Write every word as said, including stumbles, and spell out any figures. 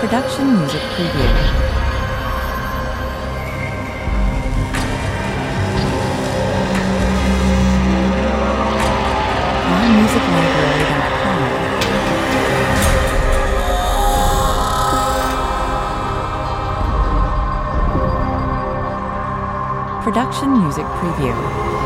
Production Music Preview. all music library dot com. Production Music Preview.